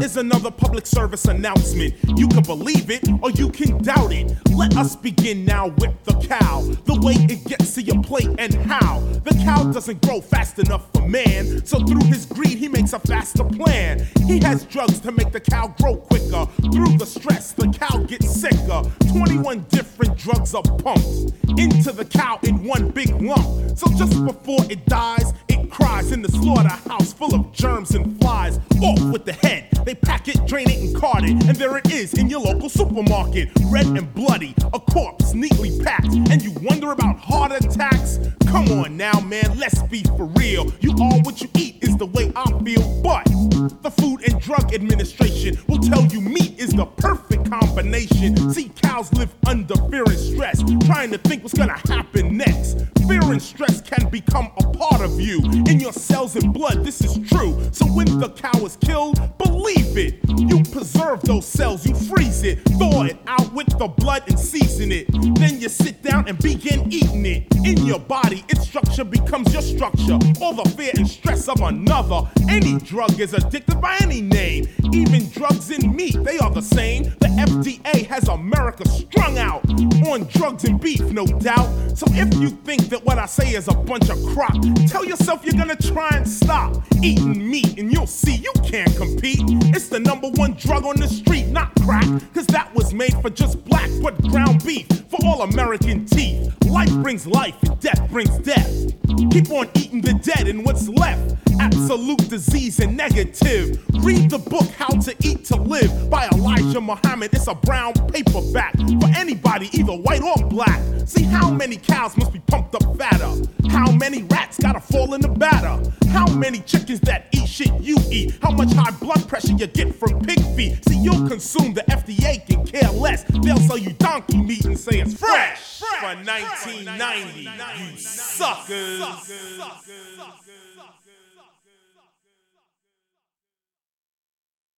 is another public service announcement. You can believe it or you can doubt it. Let us begin now with the cow. The way it gets to your plate and how. The cow doesn't grow fast enough for man, so through his greed he makes a faster plan. He has drugs to make the cow grow quicker. Through the stress, the cow gets sicker. 21 different drugs are pumped into the cow in one big lump. So just before it dies, it cries in the slaughterhouse full of germs and flies. Off with the head, they pack it, drain it, and cart it, and there it is in your local supermarket. Red and bloody, a corpse neatly packed, and you wonder about heart attacks? Come on now, man, let's be for real. You are what you eat is the way I feel, but the Food and Drug Administration will tell you meat is the perfect combination. See, cows live under fear and stress, trying to think what's gonna happen next. Fear and stress can become a part of you, in your cells and blood, this is true. So when the cow is killed, believe it, you preserve those cells, you freeze it, thaw it out with the blood and season it. Then you sit down and begin eating it. In your body, its structure becomes your structure. All the fear and stress of another. Any drug is addictive by any name. Even drugs in meat, they are the same. The FDA has America strung out on drugs and beef, no doubt. So if you think that what I say is a bunch of crap, tell yourself you're gonna try and stop eating meat and you'll see you can't compete. It's the #1 drug on the street, not crack, cause that was made for just black, but ground beef for all American teeth. Life brings life and death brings death. Keep on eating the dead and what's left. Absolute disease and negative. Read the book How to Eat to Live by Elijah Muhammad. It's a brown paperback for anybody, either white or black. See how many cows must be pumped up fatter. How many rats gotta fall in the batter. How many chickens that eat shit you eat. How much high blood pressure you get from pig feet. See, you'll consume, the FDA can care less. They'll sell you donkey meat and say it's fresh for 1990. You suckers.